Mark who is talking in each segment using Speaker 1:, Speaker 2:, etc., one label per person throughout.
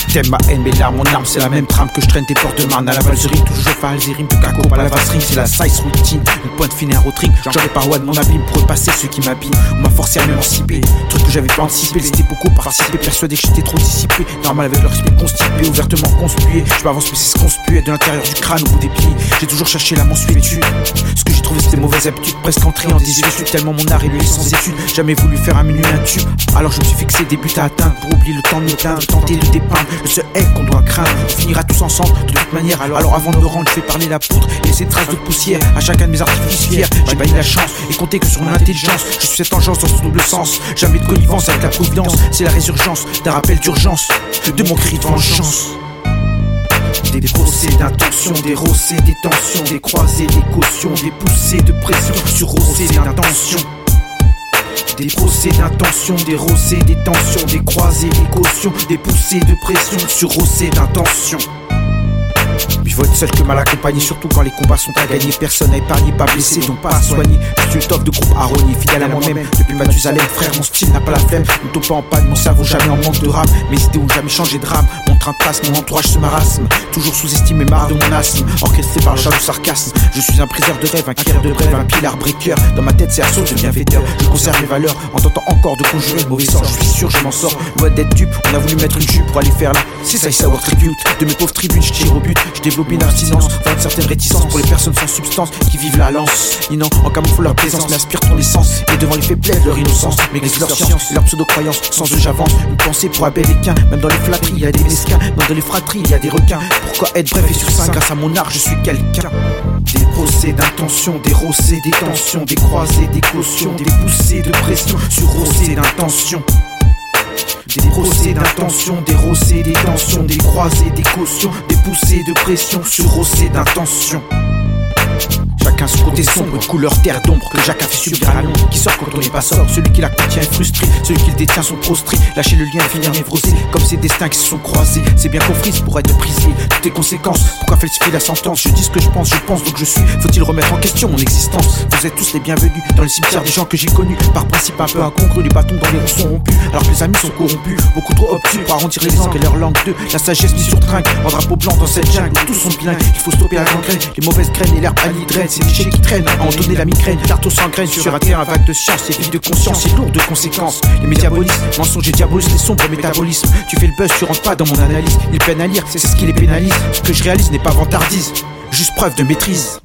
Speaker 1: T'aimes ma haine, mais là mon arme c'est la même trame que je traîne des portes de Marne à la Valserie. Toujours pas des rimes de caco, pas la vasserie. C'est la size routine, une pointe fine et un rotring. J'en ai parois de mon abîme pour repasser ceux qui m'habillent. On m'a forcé à m'émanciper, truc que j'avais pas anticipé. C'était beaucoup participer, persuadé que j'étais trop dissipé. Normal avec leur esprit constipé, ouvertement conspué. Je m'avance mais c'est ce qu'on se pue de l'intérieur du crâne au bout des pieds. J'ai toujours cherché la mensuétude. Ce que j'ai trouvé c'était mauvaises habitudes, presque entré en désuétude. Tellement mon art est lui sans études. Jamais voulu faire un menu un tube. Alors je me suis fixé des buts à atteindre pour oublier le temps de m'éteindre, tenter de dépeindre le seul elle qu'on doit craindre. On finira tous ensemble de toute manière. Alors avant de me rendre, je fais parler la poudre et laisser traces de poussière à chacun de mes artifices fiers. J'ai banni la chance et compté que sur mon intelligence. Je suis cette engeance dans son double sens. Jamais de connivence avec la providence. C'est la résurgence d'un rappel d'urgence de mon cri de vengeance. Des procès d'intention, des rossés, des tensions, des croisés, des cautions, des poussées de pression sur rossés d'intention. Des procès d'intention, des rossés, des tensions, des croisés, des cautions, des poussées de pression sur rossés d'intention. Il faut être seul que mal accompagné, surtout quand les combats sont à gagner. Personne à épargner, pas blessé, donc pas à soigner. Je suis le top de groupe Aroni, fidèle à moi-même. Depuis Mathusalem, frère, mon style n'a pas la flemme. Ne tombe pas en panne, mon cerveau jamais en manque de rame. Mes idées ont jamais changé de rame. Mon train passe, mon entourage se marasme. Toujours sous-estimé, marre de mon asthme. Orchestré par le jaloux sarcasme. Je suis un priseur de rêve, un killer de brève, un pilar breaker. Dans ma tête, c'est assaut de bienfaiteur. Je conserve mes valeurs en tentant encore de conjurer le mauvais sort. Je suis sûr, je m'en sors. Loin d'être dupe, on a voulu mettre une jupe pour aller faire là. C'est ça, il savoir tribute. De mes pauvres tribunes, je tire au but. Je développe une abstinence, enfin une certaine réticence pour les personnes sans substance qui vivent la lance. Innan en camoufle leur présence, mais aspirent ton essence. Et devant les faiblesses, leur innocence, maigrissent leur science et leur pseudo-croyance. Sans eux j'avance, une pensée pour Abel et Cain. Même dans les flatteries, il y a des mesquins. Même dans les fratries, il y a des requins. Pourquoi être bref et succinct? Grâce à mon art, je suis quelqu'un. Des procès d'intention, des rossés, des tensions, des croisés, des cautions, des poussées de pression sur rossés d'intention. Des procès d'intention, des rossés, des tensions, des croisés, des cautions, des poussées de pression sur rossés d'intention. Chacun son côté sombre, une couleur terre d'ombre que Jacques a fait subir à l'ombre. Qui sort quand on n'est pas sobre, celui qui la contient est frustré, celui qui le détient sont prostrés. Lâcher le lien et finir névrosé, comme ces destins qui se sont croisés. C'est bien qu'on frise pour être brisé, toutes les conséquences. Pourquoi falsifier la sentence? Je dis ce que je pense donc je suis. Faut-il remettre en question mon existence? Vous êtes tous les bienvenus dans le cimetière des gens que j'ai connus. Par principe un peu incongru, les bâtons dans les roues sont rompus. Alors que les amis sont corrompus, beaucoup trop obtus pour arrondir les angles et leur langue de la sagesse mise sur trinque. En drapeau blanc dans cette jungle où tous sont bilingues. Il faut stopper la gangrène, les mauvaises graines et l'herbe anhydrène. C'est des déchets qui traînent, à en donner la migraine. Tarte sans graines sur un terrain vague de science. C'est vide de conscience, c'est lourd de conséquences. Les médiabolistes, mensonges et diabolisent les sombres métabolismes. Tu fais le buzz, tu rentres pas dans mon analyse. Ils peinent à lire, c'est ce qui les pénalise. Ce que je réalise n'est pas vantardise, juste preuve de maîtrise.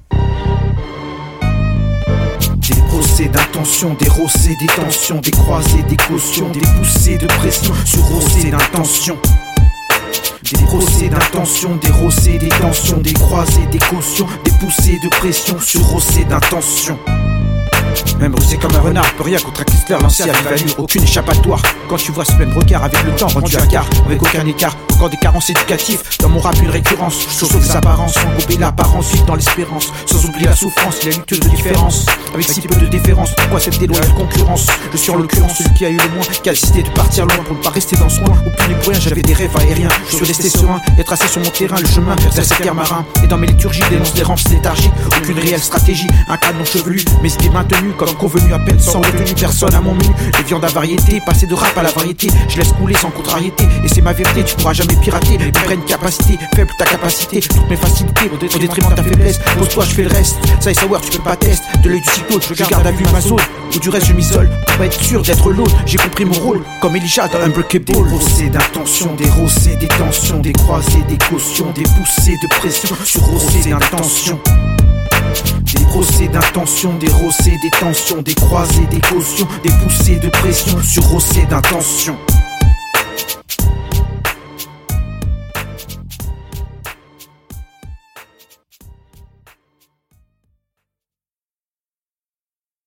Speaker 1: Des procès d'intention, des rossés, des tensions, des croisés, des cautions, des poussées de pression sur rossés d'intention. Des procès d'intention, des rossés, des tensions, des croisés, des cautions, des poussées de pression sur rossés d'intention. Même rusé comme un renard, peut rien contre un Chrysler lancé à vive allure, aucune échappatoire. Quand tu vois ce même regard avec le temps rendu à quart, avec aucun écart, encore des carences éducatives. Dans mon rap une récurrence, je sauve les apparences, sans gober l'apparence, vivre dans l'espérance, sans oublier la souffrance, la lutte de différence. Avec si peu de déférence, pourquoi cette déloyale concurrence? Je suis en l'occurrence celui qui a eu le moins, qui a décidé de partir loin pour ne pas rester dans ce coin. Au plus pour rien, j'avais des rêves aériens. Je suis resté serein et tracé sur mon terrain le chemin vers ces terres marins. Et dans mes liturgies, dénonce des rampes léthargiques. Aucune réelle stratégie, un canon chevelu, mais idées maintenues comme convenu à peine sans retenue. Personne à mon menu, les viandes à variété, passer de rap à la variété. Je laisse couler sans contrariété, et c'est ma vérité, tu pourras jamais pirater. Mes prennent capacité, faible ta capacité, toutes mes facilités au détriment de ta faiblesse. Pose-toi, je fais le reste, ça et savoir, tu peux pas tester. De l'œil du cyclone, je garde à vue ma zone. Ou du reste, je m'isole pour pas être sûr d'être l'autre. J'ai compris mon rôle, comme Elijah dans Unbreakable. Des procès d'intention, des rossés, des tensions, des croisés, des cautions, des poussées de pression sur rossés d'intention. Des procès d'intention, des rossés, des tensions, des croisés, des cautions, des poussées de pression sur rossés d'intention.